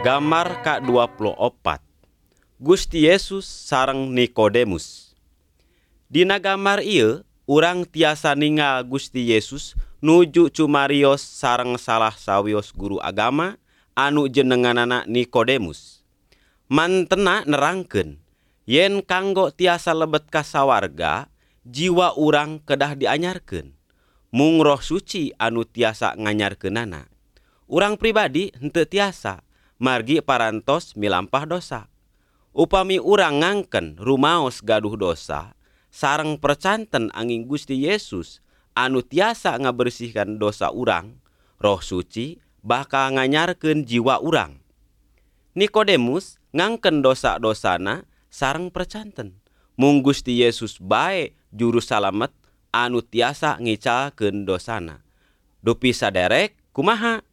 Gambar ka-24. Gusti Yesus sareng Nikodemus. Dina gambar ieu urang tiasa ningal Gusti Yesus nuju cumarios sareng salah sawios guru agama anu jenenganana Nikodemus. Mantena nerangkeun yen kanggo tiasa lebet ka sawarga jiwa urang kedah dianyarkeun. Mung Roh Suci anu tiasa nganyarkeunana. Urang pribadi henteu tiasa margi parantos milampah dosa. Upami urang ngangken rumaos gaduh dosa sareng percanten angin Gusti Yesus anu tiasa ngabersihkan dosa urang, Roh Suci bakal nganyarkeun jiwa urang. Nikodemus ngangken dosa-dosana sareng percanten. Mung Gusti Yesus bae juru salamet anu tiasa ngicalkeun dosana. Dupi saderek kumaha?